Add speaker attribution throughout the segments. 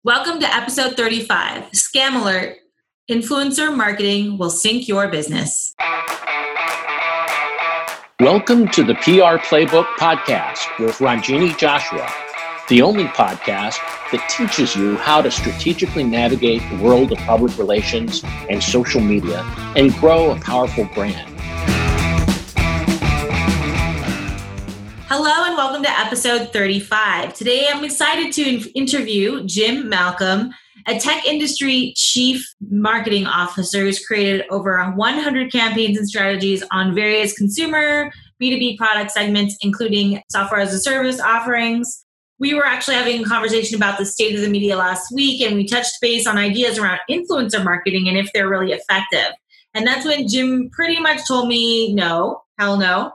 Speaker 1: Welcome to episode 35, Scam Alert. Influencer marketing will sink your business.
Speaker 2: Welcome to the PR Playbook podcast with Ranjini Joshua, the only podcast that teaches you how to strategically navigate the world of public relations and social media and grow a powerful brand.
Speaker 1: Hello and welcome to episode 35. Today I'm excited to interview Jim Malcolm, a tech industry chief marketing officer who's created over 100 campaigns and strategies on various consumer B2B product segments, including software as a service offerings. We were actually having a conversation about the state of the media last week, and we touched base on ideas around influencer marketing and if they're really effective. And that's when Jim pretty much told me, no, hell no.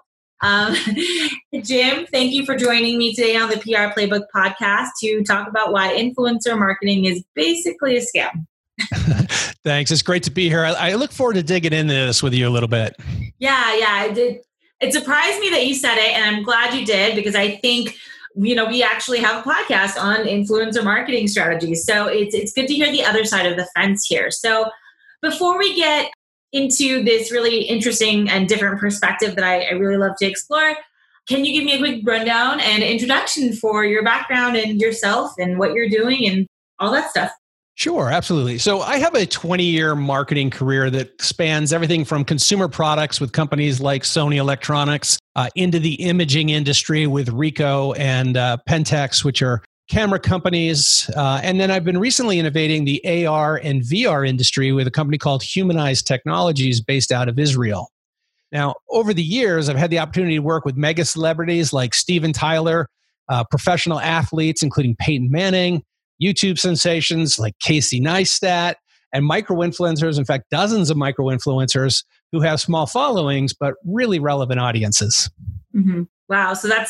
Speaker 1: Jim, thank you for joining me today on the PR Playbook podcast to talk about why influencer marketing is basically a scam.
Speaker 3: Thanks. It's great to be here. I look forward to digging into this with you a little bit.
Speaker 1: Yeah, I did. It surprised me that you said it, and I'm glad you did because I think, we actually have a podcast on influencer marketing strategies. So it's good to hear the other side of the fence here. So before we get into this really interesting and different perspective that I really love to explore, can you give me a quick rundown and introduction for your background and yourself and what you're doing and all that stuff?
Speaker 3: Sure, absolutely. So I have a 20-year marketing career that spans everything from consumer products with companies like Sony Electronics into the imaging industry with Ricoh and Pentax, which are camera companies. And then I've been recently innovating the AR and VR industry with a company called Humanized Technologies based out of Israel. Now, over the years, I've had the opportunity to work with mega celebrities like Steven Tyler, professional athletes, including Peyton Manning, YouTube sensations like Casey Neistat, and micro-influencers, in fact, dozens of micro-influencers who have small followings, but really relevant audiences.
Speaker 1: Mm-hmm. Wow. So this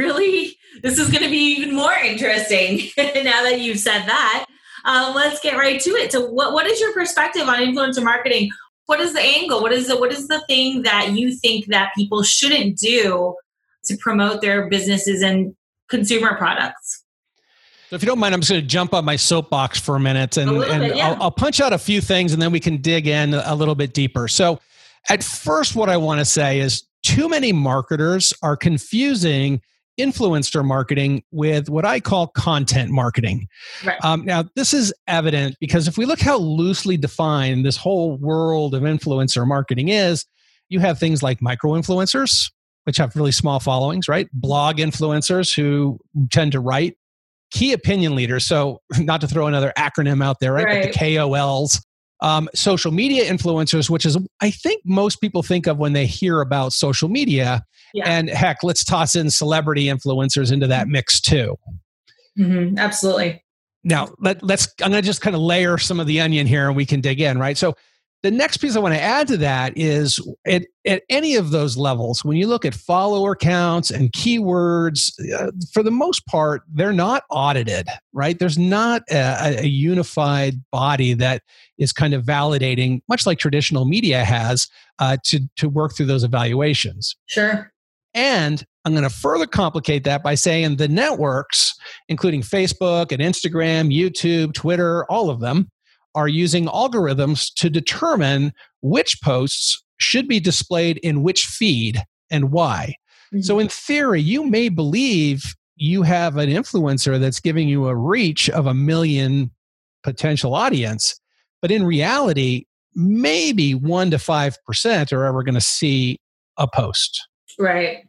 Speaker 1: is going to be even more interesting now that you've said that. Let's get right to it. So what is your perspective on influencer marketing? What is the angle? What is the thing that you think that people shouldn't do to promote their businesses and consumer products?
Speaker 3: So if you don't mind, I'm just going to jump on my soapbox for a minute and I'll punch out a few things and then we can dig in a little bit deeper. So at first, what I want to say is too many marketers are confusing influencer marketing with what I call content marketing.
Speaker 1: Right.
Speaker 3: Now, this is evident because if we look how loosely defined this whole world of influencer marketing is, you have things like micro-influencers, which have really small followings, right? Blog influencers who tend to write. Key opinion leaders, so not to throw another acronym out there, right? But the KOLs. Social media influencers, which is, I think most people think of when they hear about social media. Yeah. And heck, let's toss in celebrity influencers into that mix too.
Speaker 1: Mm-hmm. Absolutely.
Speaker 3: Now, I'm going to just kind of layer some of the onion here and we can dig in, right? So the next piece I want to add to that is at any of those levels, when you look at follower counts and keywords, for the most part, they're not audited, right? There's not a unified body that is kind of validating, much like traditional media has, to work through those evaluations.
Speaker 1: Sure.
Speaker 3: And I'm going to further complicate that by saying the networks, including Facebook and Instagram, YouTube, Twitter, all of them, are using algorithms to determine which posts should be displayed in which feed and why. Mm-hmm. So in theory, you may believe you have an influencer that's giving you a reach of 1 million potential audience, but in reality, maybe 1 to 5% are ever going to see a post.
Speaker 1: Right.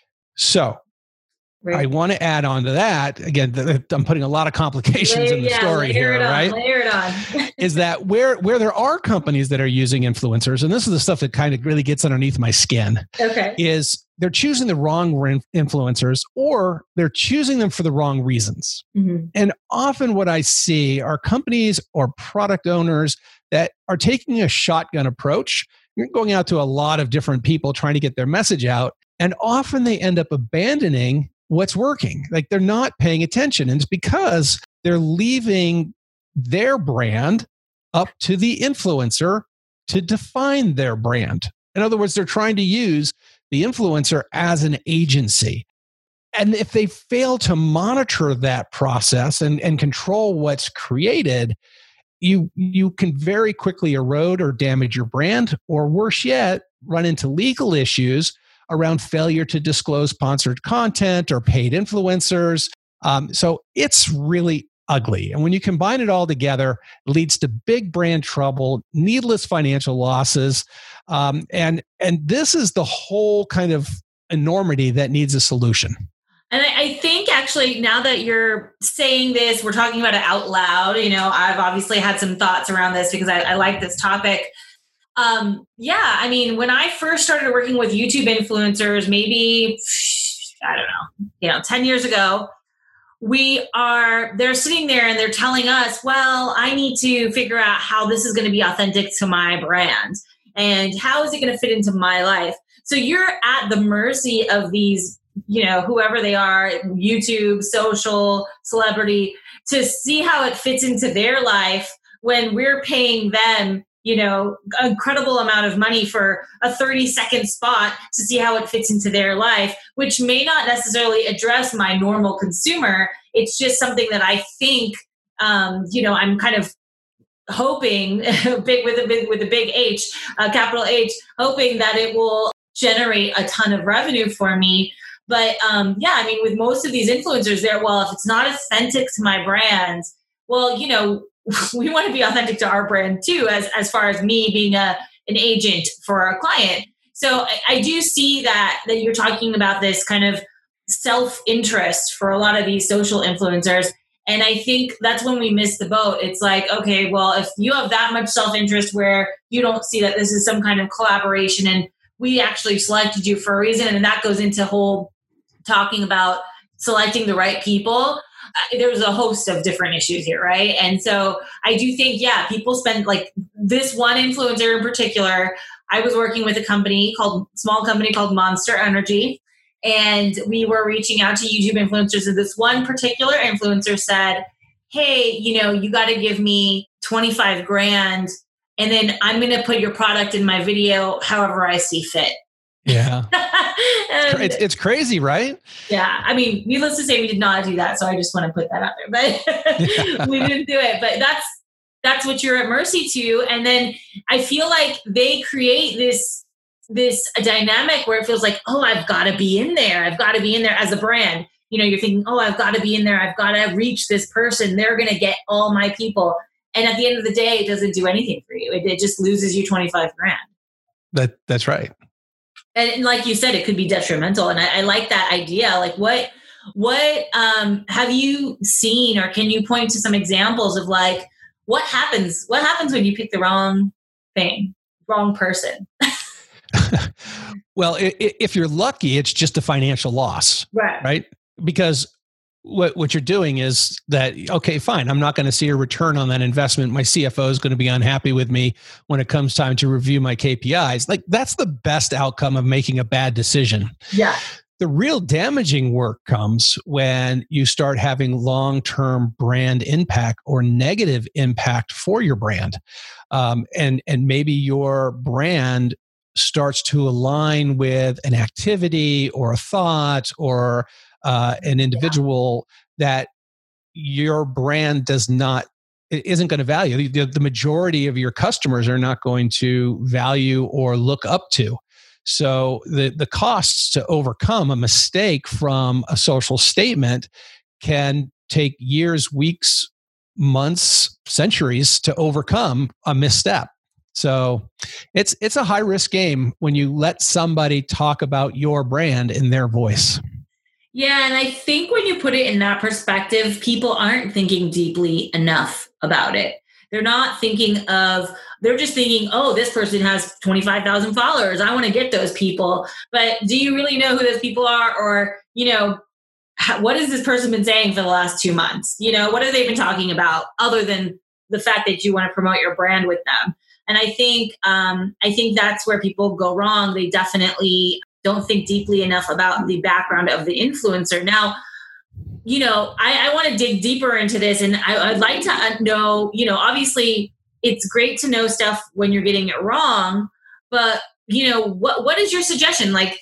Speaker 3: So I want to add on to that, again, I'm putting a lot of complications in the story here, right?
Speaker 1: Layer it on.
Speaker 3: Is that where there are companies that are using influencers, and this is the stuff that kind of really gets underneath my skin, is they're choosing the wrong influencers or they're choosing them for the wrong reasons. Mm-hmm. And often what I see are companies or product owners that are taking a shotgun approach. You're going out to a lot of different people trying to get their message out, and often they end up abandoning what's working. Like they're not paying attention. And it's because they're leaving their brand up to the influencer to define their brand. In other words, they're trying to use the influencer as an agency. And if they fail to monitor that process and control what's created, you can very quickly erode or damage your brand, or worse yet, run into legal issues around failure to disclose sponsored content or paid influencers. So it's really ugly. And when you combine it all together, it leads to big brand trouble, needless financial losses. And this is the whole kind of enormity that needs a solution.
Speaker 1: And I think actually, now that you're saying this, we're talking about it out loud. I've obviously had some thoughts around this because I like this topic. When I first started working with YouTube influencers, maybe, 10 years ago, they're sitting there and they're telling us, well, I need to figure out how this is going to be authentic to my brand and how is it going to fit into my life. So you're at the mercy of these, whoever they are, YouTube, social, celebrity, to see how it fits into their life when we're paying them, an incredible amount of money for a 30-second spot to see how it fits into their life, which may not necessarily address my normal consumer. It's just something that I think, I'm kind of hoping, big with a big H, capital H, hoping that it will generate a ton of revenue for me. But with most of these influencers, if it's not authentic to my brand, we want to be authentic to our brand too, as far as me being an agent for our client. So I do see that you're talking about this kind of self-interest for a lot of these social influencers. And I think that's when we miss the boat. It's like, okay, well, if you have that much self-interest where you don't see that this is some kind of collaboration and we actually selected you for a reason, and that goes into whole talking about selecting the right people. There's a host of different issues here, right? And so I do think, people spend, like this one influencer in particular. I was working with a small company called Monster Energy, and we were reaching out to YouTube influencers. And this one particular influencer said, hey, you got to give me 25 grand, and then I'm going to put your product in my video however I see fit.
Speaker 3: Yeah. It's crazy, right?
Speaker 1: Yeah. I mean, needless to say, we did not do that. So I just want to put that out there, but we didn't do it. But that's what you're at mercy to. And then I feel like they create this dynamic where it feels like, oh, I've got to be in there. I've got to be in there as a brand. You're thinking, oh, I've got to be in there. I've got to reach this person. They're going to get all my people. And at the end of the day, it doesn't do anything for you. It just loses you 25 grand.
Speaker 3: That's right.
Speaker 1: And like you said, it could be detrimental. And I like that idea. Like what have you seen, or can you point to some examples of like, what happens when you pick the wrong thing, wrong person?
Speaker 3: Well, if you're lucky, it's just a financial loss, right? Because what you're doing is that, okay, fine, I'm not going to see a return on that investment. My CFO is going to be unhappy with me when it comes time to review my KPIs. Like, that's the best outcome of making a bad decision.
Speaker 1: Yeah.
Speaker 3: The real damaging work comes when you start having long-term brand impact or negative impact for your brand. And maybe your brand starts to align with an activity or a thought or an individual that your brand isn't going to value. The majority of your customers are not going to value or look up to. So the costs to overcome a mistake from a social statement can take years, weeks, months, centuries to overcome a misstep. So it's a high risk game when you let somebody talk about your brand in their voice.
Speaker 1: Yeah. And I think when you put it in that perspective, people aren't thinking deeply enough about it. They're just thinking, oh, this person has 25,000 followers. I want to get those people. But do you really know who those people are? Or, what has this person been saying for the last 2 months? What have they been talking about other than the fact that you want to promote your brand with them? And I think that's where people go wrong. They definitely don't think deeply enough about the background of the influencer. Now, I want to dig deeper into this, and I'd like to know, obviously it's great to know stuff when you're getting it wrong, but what is your suggestion? Like,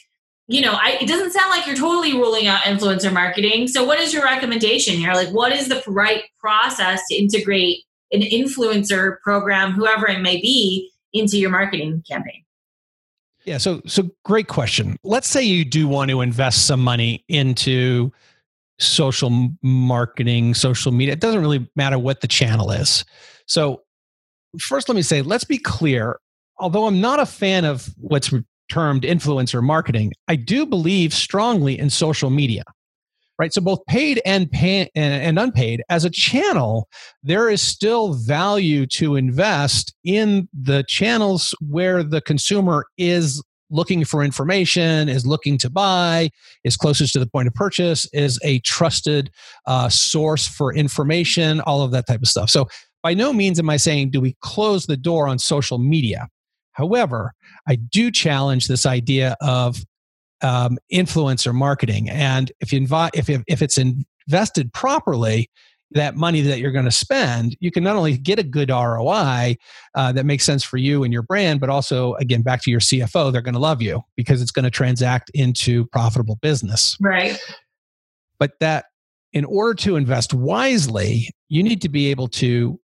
Speaker 1: it doesn't sound like you're totally ruling out influencer marketing. So what is your recommendation here? Like, what is the right process to integrate an influencer program, whoever it may be, into your marketing campaign?
Speaker 3: Yeah, so great question. Let's say you do want to invest some money into social marketing, social media. It doesn't really matter what the channel is. So first, let me say, let's be clear. Although I'm not a fan of what's termed influencer marketing, I do believe strongly in social media, right? So both paid and unpaid, as a channel, there is still value to invest in the channels where the consumer is looking for information, is looking to buy, is closest to the point of purchase, is a trusted source for information, all of that type of stuff. So by no means am I saying, do we close the door on social media? However, I do challenge this idea of influencer marketing, and if it's invested properly, that money that you're going to spend, you can not only get a good ROI that makes sense for you and your brand, but also, again, back to your CFO, they're going to love you because it's going to transact into profitable business.
Speaker 1: Right.
Speaker 3: But that in order to invest wisely, you need to be able to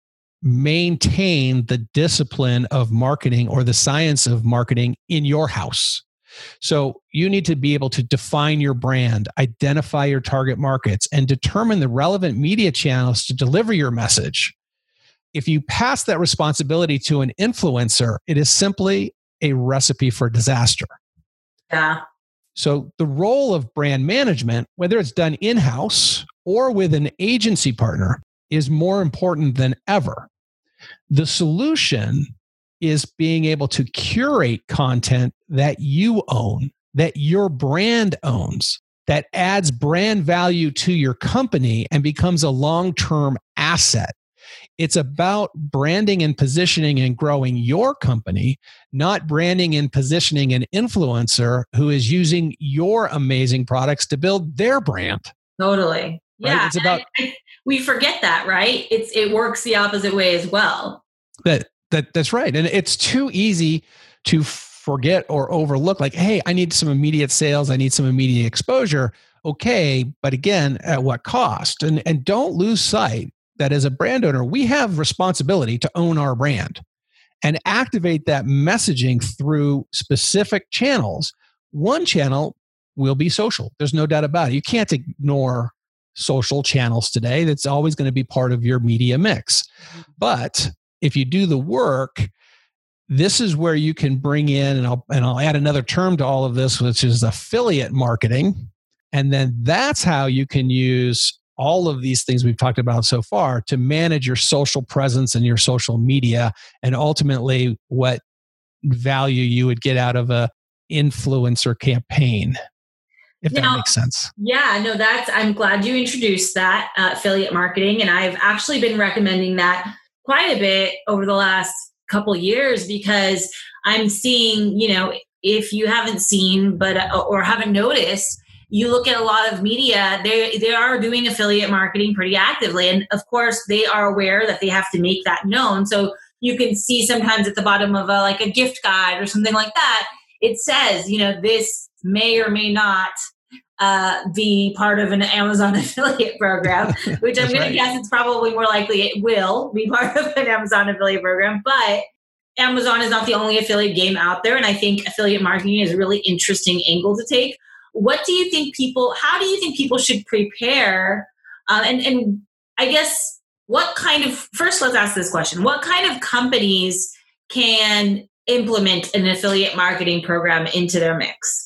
Speaker 3: maintain the discipline of marketing or the science of marketing in your house. So you need to be able to define your brand, identify your target markets, and determine the relevant media channels to deliver your message. If you pass that responsibility to an influencer, it is simply a recipe for disaster.
Speaker 1: Yeah.
Speaker 3: So the role of brand management, whether it's done in-house or with an agency partner, is more important than ever. The solution is being able to curate content that you own, that your brand owns, that adds brand value to your company and becomes a long-term asset. It's about branding and positioning and growing your company, not branding and positioning an influencer who is using your amazing products to build their brand.
Speaker 1: Totally.
Speaker 3: Right?
Speaker 1: Yeah.
Speaker 3: It's about
Speaker 1: we forget that, right? It works the opposite way as well.
Speaker 3: That's right. And it's too easy to forget or overlook, like, hey, I need some immediate sales. I need some immediate exposure. Okay. But again, at what cost? And don't lose sight that as a brand owner, we have responsibility to own our brand and activate that messaging through specific channels. One channel will be social. There's no doubt about it. You can't ignore social channels today. That's always going to be part of your media mix. But if you do the work, this is where you can bring in, and I'll add another term to all of this, which is affiliate marketing. And then that's how you can use all of these things we've talked about so far to manage your social presence and your social media, and ultimately what value you would get out of a influencer campaign, if that makes sense.
Speaker 1: Yeah, no, I'm glad you introduced that affiliate marketing. And I've actually been recommending that quite a bit over the last couple of years, because I'm seeing, if you haven't seen, or haven't noticed, you look at a lot of media, they are doing affiliate marketing pretty actively. And of course, they are aware that they have to make that known. So you can see sometimes at the bottom of a gift guide or something like that, it says, this may or may not be part of an Amazon affiliate program, which I'm going to guess it's probably more likely it will be part of an Amazon affiliate program. But Amazon is not the only affiliate game out there. And I think affiliate marketing is a really interesting angle to take. How do you think people should prepare? And I guess first let's ask this question. What kind of companies can implement an affiliate marketing program into their mix?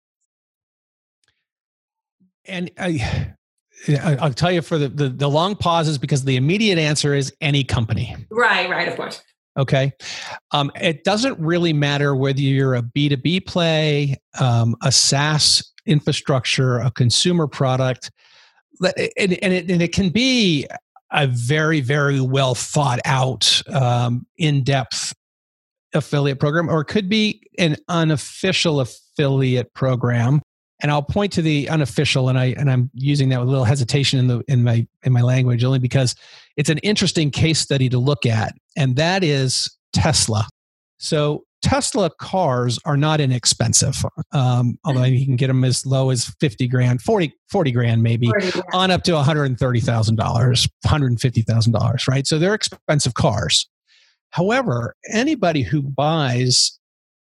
Speaker 3: And I'll tell you for the long pauses, because the immediate answer is any company.
Speaker 1: Right, of course.
Speaker 3: Okay. It doesn't really matter whether you're a B2B play, a SaaS infrastructure, a consumer product, and it can be a very, very well thought out, in-depth affiliate program, or it could be an unofficial affiliate program. And I'll point to the unofficial, and I'm using that with a little hesitation in my language, only because it's an interesting case study to look at, and that is Tesla. So Tesla cars are not inexpensive, although you can get them as low as 50 grand, 40 grand maybe,
Speaker 1: 40,
Speaker 3: on up to $130,000, $150,000, right? So they're expensive cars. However, anybody who buys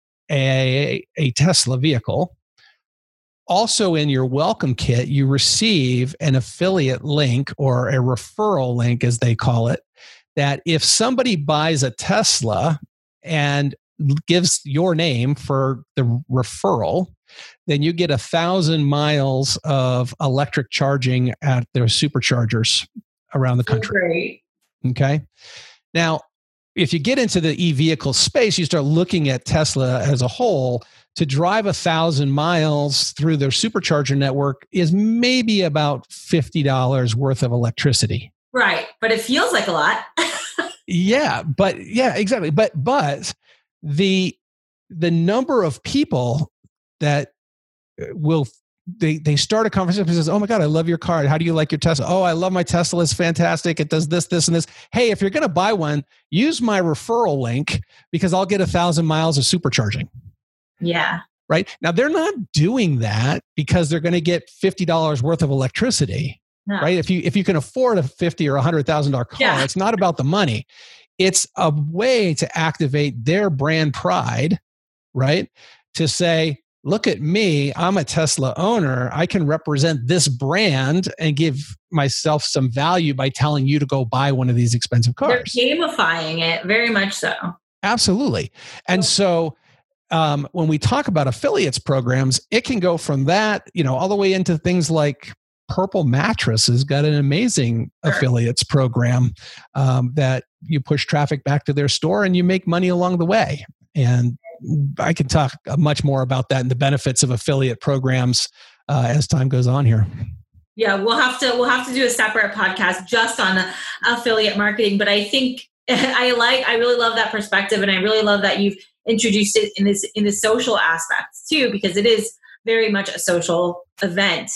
Speaker 3: a Tesla vehicle, also in your welcome kit, you receive an affiliate link or a referral link, as they call it, that if somebody buys a Tesla and gives your name for the referral, then you get 1,000 miles of electric charging at their superchargers around the country.
Speaker 1: Great.
Speaker 3: Okay. Now, if you get into the e-vehicle space, you start looking at Tesla as a whole. To drive 1,000 miles through their supercharger network is maybe about $50 worth of electricity.
Speaker 1: Right. But it feels like a lot.
Speaker 3: Yeah, exactly. But the number of people that will they start a conversation and says, "Oh my God, I love your car. How do you like your Tesla? Oh, I love my Tesla. It's fantastic. It does this, this, and this. Hey, if you're going to buy one, use my referral link because I'll get 1,000 miles of supercharging."
Speaker 1: Yeah.
Speaker 3: Right. Now they're not doing that because they're going to get $50 worth of electricity. No. Right. If you can afford a $50,000 or $100,000 car, It's not about the money. It's a way to activate their brand pride, right? To say, look at me, I'm a Tesla owner. I can represent this brand and give myself some value by telling you to go buy one of these expensive cars.
Speaker 1: They're gamifying it, very much so.
Speaker 3: Absolutely. And so when we talk about affiliates programs, it can go from that, all the way into things like Purple Mattress has got an amazing affiliates program that you push traffic back to their store and you make money along the way. And I can talk much more about that and the benefits of affiliate programs as time goes on here.
Speaker 1: Yeah, we'll have to do a separate podcast just on affiliate marketing. But I think I really love that perspective, and I really love that you've introduced it in the social aspects too, because it is very much a social event.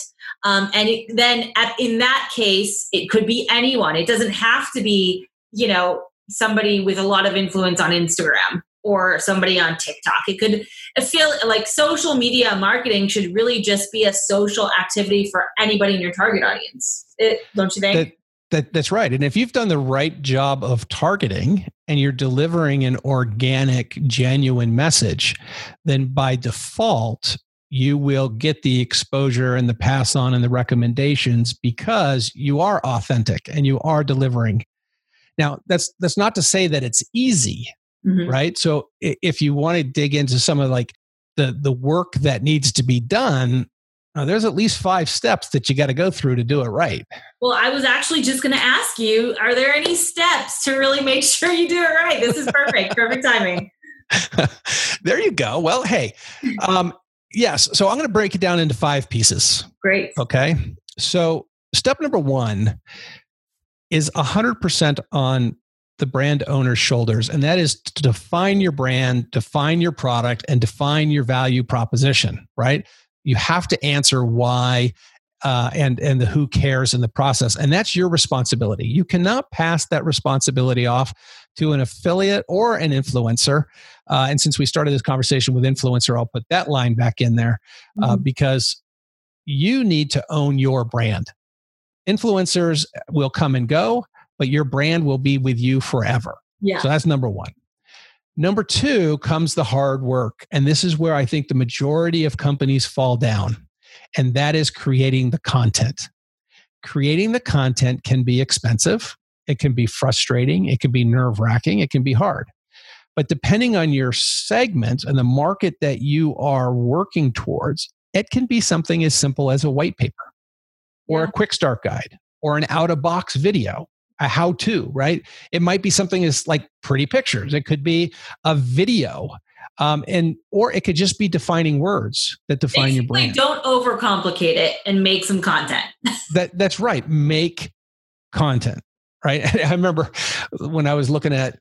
Speaker 1: In that case, it could be anyone. It doesn't have to be, somebody with a lot of influence on Instagram or somebody on TikTok. I feel like social media marketing should really just be a social activity for anybody in your target audience. Don't you think?
Speaker 3: That's right. And if you've done the right job of targeting and you're delivering an organic, genuine message, then by default, you will get the exposure and the pass on and the recommendations because you are authentic and you are delivering. Now, that's not to say that it's easy, right? So if you want to dig into some of like the work that needs to be done, there's at least 5 steps that you got to go through to do it right.
Speaker 1: Well, I was actually just going to ask you, are there any steps to really make sure you do it right? This is perfect. Perfect timing.
Speaker 3: There you go. Well, hey, yes. So I'm going to break it down into 5 pieces.
Speaker 1: Great.
Speaker 3: Okay. So step number 1 is 100% on the brand owner's shoulders. And that is to define your brand, define your product, and define your value proposition, right? You have to answer why and the who cares in the process. And that's your responsibility. You cannot pass that responsibility off to an affiliate or an influencer. And since we started this conversation with influencer, I'll put that line back in there because you need to own your brand. Influencers will come and go, but your brand will be with you forever.
Speaker 1: Yeah.
Speaker 3: So that's number 1. Number 2 comes the hard work. And this is where I think the majority of companies fall down. And that is creating the content. Creating the content can be expensive. It can be frustrating. It can be nerve-wracking. It can be hard. But depending on your segment and the market that you are working towards, it can be something as simple as a white paper or a quick start guide or an out-of-box video. A how-to, right? It might be something as like pretty pictures. It could be a video, or it could just be defining words that define your brand.
Speaker 1: Don't overcomplicate it and make some content.
Speaker 3: That's right. Make content, right? I remember when I was looking at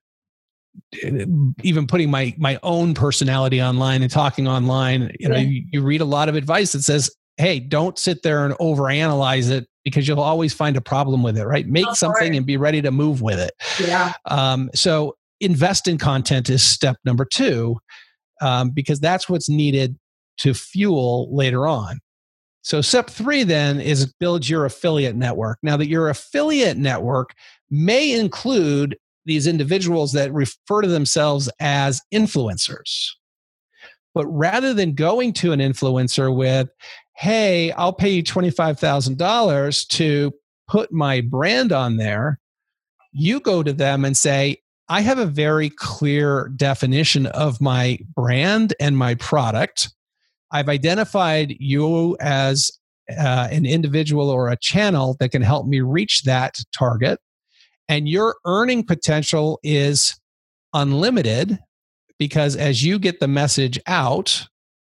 Speaker 3: even putting my own personality online and talking online. You read a lot of advice that says, "Hey, don't sit there and overanalyze it." Because you'll always find a problem with it, right? Make something and be ready to move with it.
Speaker 1: Yeah.
Speaker 3: So invest in content is step number 2. because that's what's needed to fuel later on. So step 3 then is build your affiliate network. Now that your affiliate network may include these individuals that refer to themselves as influencers. But rather than going to an influencer with, hey, I'll pay you $25,000 to put my brand on there, you go to them and say, I have a very clear definition of my brand and my product. I've identified you as an individual or a channel that can help me reach that target. And your earning potential is unlimited, because as you get the message out,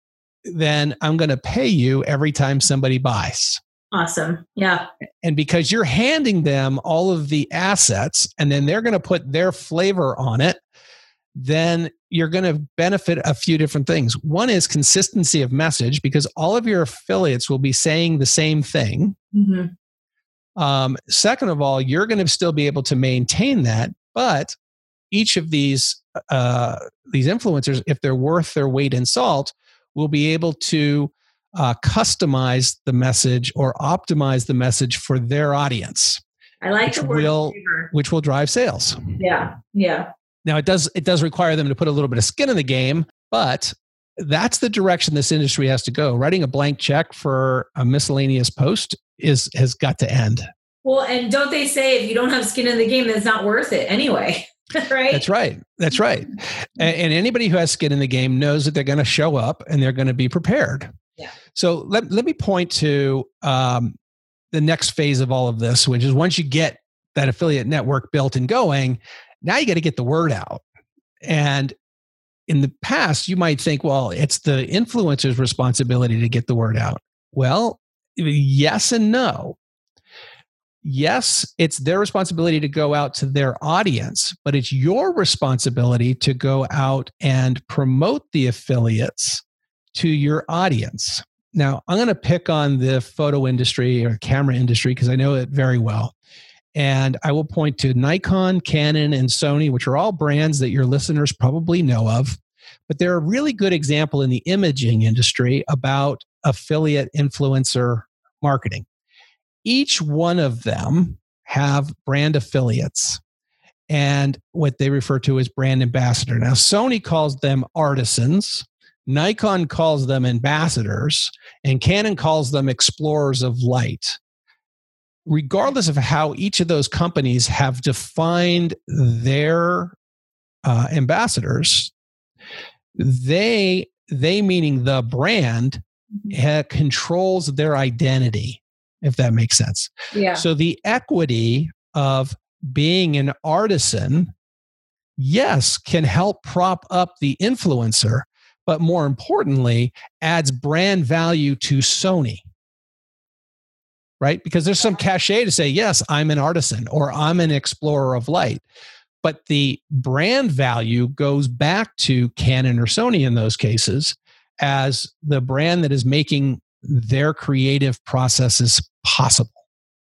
Speaker 3: then I'm going to pay you every time somebody buys.
Speaker 1: Awesome. Yeah.
Speaker 3: And because you're handing them all of the assets and then they're going to put their flavor on it, then you're going to benefit a few different things. One is consistency of message, because all of your affiliates will be saying the same thing. Mm-hmm. Second of all, you're going to still be able to maintain that, but each of these influencers, if they're worth their weight in salt, will be able to customize the message or optimize the message for their audience.
Speaker 1: I like the word
Speaker 3: which will drive sales.
Speaker 1: Yeah. Yeah.
Speaker 3: Now it does require them to put a little bit of skin in the game, but that's the direction this industry has to go. Writing a blank check for a miscellaneous post has got to end.
Speaker 1: Well, and don't they say if you don't have skin in the game, then it's not worth it anyway? Right?
Speaker 3: That's right. And anybody who has skin in the game knows that they're going to show up and they're going to be prepared.
Speaker 1: Yeah.
Speaker 3: So let me point to the next phase of all of this, which is once you get that affiliate network built and going, now you got to get the word out. And in the past, you might think, well, it's the influencer's responsibility to get the word out. Well, yes and no. Yes, it's their responsibility to go out to their audience, but it's your responsibility to go out and promote the affiliates to your audience. Now, I'm going to pick on the photo industry or camera industry because I know it very well. And I will point to Nikon, Canon, and Sony, which are all brands that your listeners probably know of. But they're a really good example in the imaging industry about affiliate influencer marketing. Each one of them have brand affiliates and what they refer to as brand ambassador. Now, Sony calls them artisans, Nikon calls them ambassadors, and Canon calls them explorers of light. Regardless of how each of those companies have defined their ambassadors, they meaning the brand, controls their identity, if that makes sense.
Speaker 1: Yeah.
Speaker 3: So the equity of being an artisan, yes, can help prop up the influencer, but more importantly, adds brand value to Sony. Right? Because there's some cachet to say, yes, I'm an artisan or I'm an explorer of light. But the brand value goes back to Canon or Sony in those cases as the brand that is making their creative processes possible.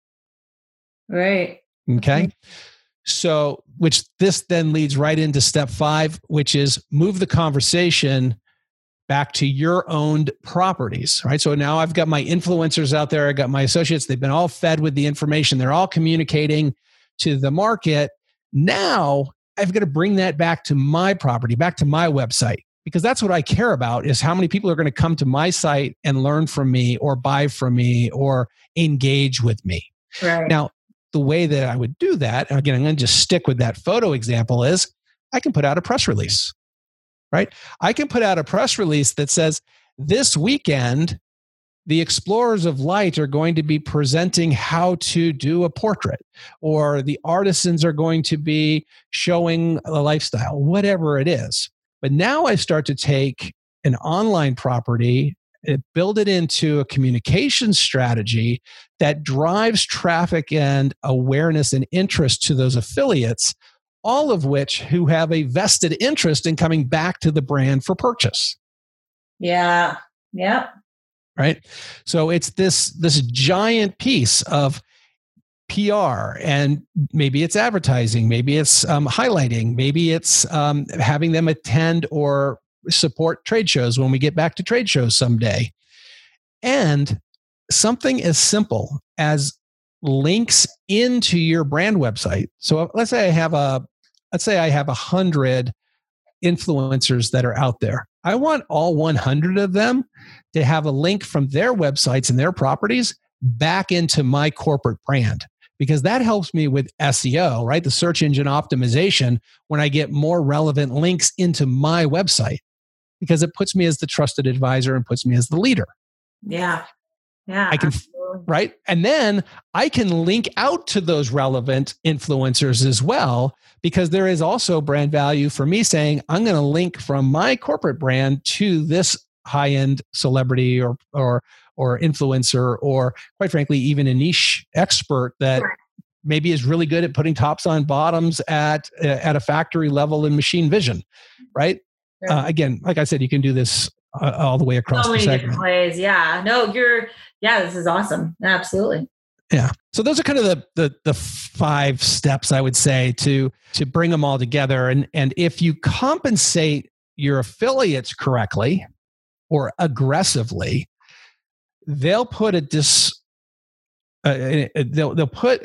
Speaker 1: Right.
Speaker 3: Okay. So, which this then leads right into step 5, which is move the conversation back to your owned properties, right? So now I've got my influencers out there. I got my associates. They've been all fed with the information. They're all communicating to the market. Now I've got to bring that back to my property, back to my website, because that's what I care about is how many people are going to come to my site and learn from me or buy from me or engage with me.
Speaker 1: Right.
Speaker 3: Now, the way that I would do that, again, I'm going to just stick with that photo example, is I can put out a press release. Right? I can put out a press release that says, this weekend, the Explorers of Light are going to be presenting how to do a portrait, or the artisans are going to be showing a lifestyle, whatever it is. But now I start to take an online property, build it into a communication strategy that drives traffic and awareness and interest to those affiliates, all of which who have a vested interest in coming back to the brand for purchase.
Speaker 1: Yeah. Yep.
Speaker 3: Right. So it's this giant piece of PR, and maybe it's advertising, maybe it's highlighting, maybe it's having them attend or support trade shows when we get back to trade shows someday. And something as simple as links into your brand website. So let's say I have 100 influencers that are out there. I want all 100 of them to have a link from their websites and their properties back into my corporate brand, because that helps me with SEO, right? The search engine optimization, when I get more relevant links into my website, because it puts me as the trusted advisor and puts me as the leader.
Speaker 1: Yeah. Yeah.
Speaker 3: I can, right? And then I can link out to those relevant influencers as well, because there is also brand value for me saying, I'm going to link from my corporate brand to this high-end celebrity or influencer, or quite frankly, even a niche expert that maybe is really good at putting tops on bottoms at a factory level in machine vision, right? Again, like I said, you can do this all the way across
Speaker 1: so
Speaker 3: the
Speaker 1: many
Speaker 3: segment.
Speaker 1: different ways. Yeah. No, this is awesome. Absolutely.
Speaker 3: Yeah. So those are kind of the 5 steps I would say to bring them all together. And if you compensate your affiliates correctly or aggressively, they'll put they'll put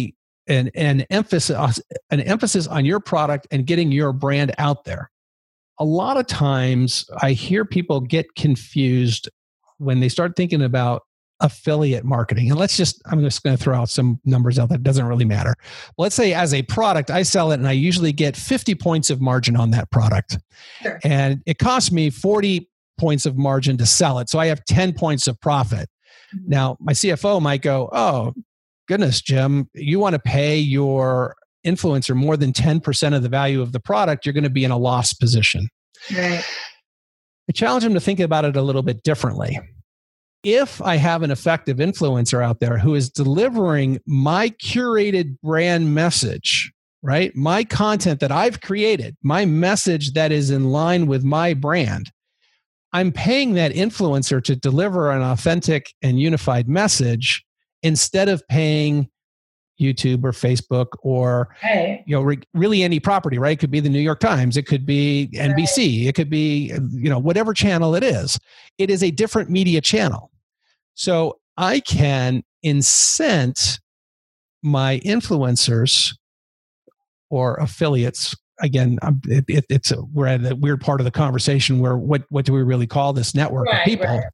Speaker 3: an emphasis on your product and getting your brand out there. A lot of times I hear people get confused when they start thinking about affiliate marketing. And I'm just going to throw out some numbers out that doesn't really matter. Let's say as a product, I sell it and I usually get 50 points of margin on that product.
Speaker 1: Sure.
Speaker 3: And it costs me 40 points of margin to sell it. So I have 10 points of profit. Mm-hmm. Now, my CFO might go, oh, goodness, Jim, you want to pay your influencer more than 10% of the value of the product, you're going to be in a loss position.
Speaker 1: Right.
Speaker 3: I challenge them to think about it a little bit differently. If I have an effective influencer out there who is delivering my curated brand message, right? My content that I've created, my message that is in line with my brand, I'm paying that influencer to deliver an authentic and unified message instead of paying YouTube or Facebook or really any property, right? It could be the New York Times, it could be NBC, it could be whatever channel it is. It is a different media channel. So I can incent my influencers or affiliates. Again, we're at a weird part of the conversation where what do we really call this network of people? Right.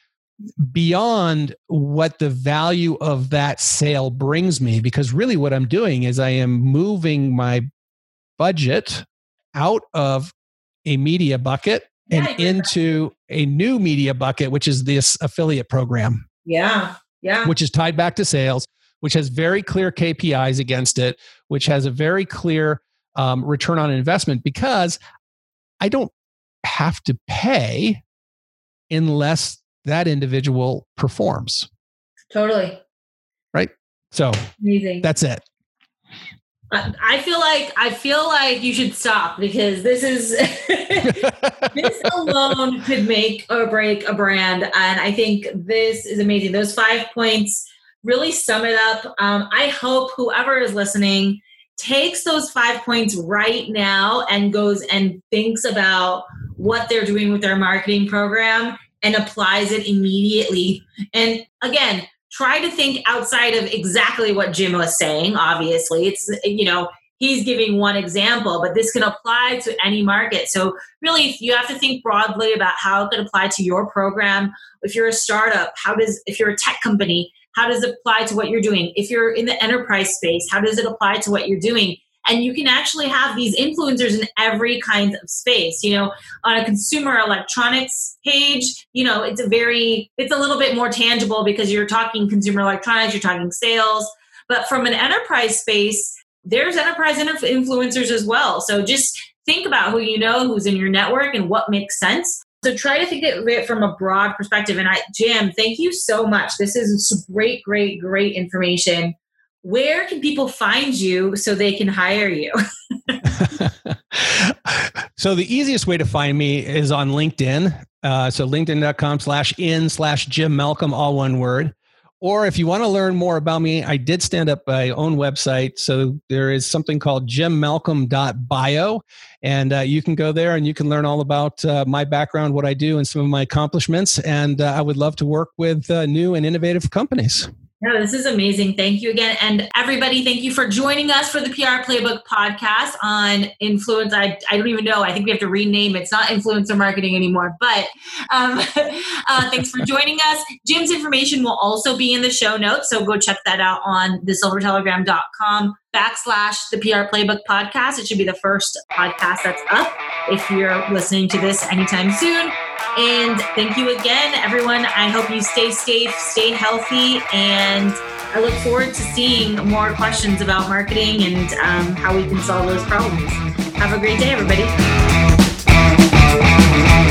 Speaker 3: Beyond what the value of that sale brings me, because really what I'm doing is I am moving my budget out of a media bucket and into a new media bucket, which is this affiliate program.
Speaker 1: Yeah. Yeah.
Speaker 3: Which is tied back to sales, which has very clear KPIs against it, which has a very clear return on investment, because I don't have to pay unless that individual performs.
Speaker 1: Totally.
Speaker 3: Right? So
Speaker 1: amazing.
Speaker 3: That's it.
Speaker 1: I feel like you should stop, because this alone could make or break a brand. And I think this is amazing. Those 5 points really sum it up. I hope whoever is listening takes those 5 points right now and goes and thinks about what they're doing with their marketing program and applies it immediately. And again, try to think outside of exactly what Jim was saying. Obviously, it's, he's giving one example, but this can apply to any market. So really, you have to think broadly about how it could apply to your program. If you're a startup, if you're a tech company, how does it apply to what you're doing? If you're in the enterprise space, how does it apply to what you're doing? And you can actually have these influencers in every kind of space. On a consumer electronics page, it's a little bit more tangible because you're talking consumer electronics, you're talking sales. But from an enterprise space, there's enterprise influencers as well. So just think about who you know, who's in your network, and what makes sense. So try to think of it from a broad perspective. And Jim, thank you so much. This is great, great, great information. Where can people find you so they can hire you?
Speaker 3: So the easiest way to find me is on LinkedIn. So linkedin.com/in/Jim Malcolm, all one word. Or if you want to learn more about me, I did stand up my own website. So there is something called jimmalcolm.bio. And you can go there and you can learn all about my background, what I do, and some of my accomplishments. And I would love to work with new and innovative companies.
Speaker 1: No, this is amazing. Thank you again. And everybody, thank you for joining us for the PR Playbook podcast on influence. I don't even know. I think we have to rename it. It's not influencer marketing anymore, but thanks for joining us. Jim's information will also be in the show notes. So go check that out on thesilvertelegram.com/the PR Playbook podcast. It should be the first podcast that's up if you're listening to this anytime soon. And thank you again, everyone. I hope you stay safe, stay healthy, and I look forward to seeing more questions about marketing and how we can solve those problems. Have a great day, everybody.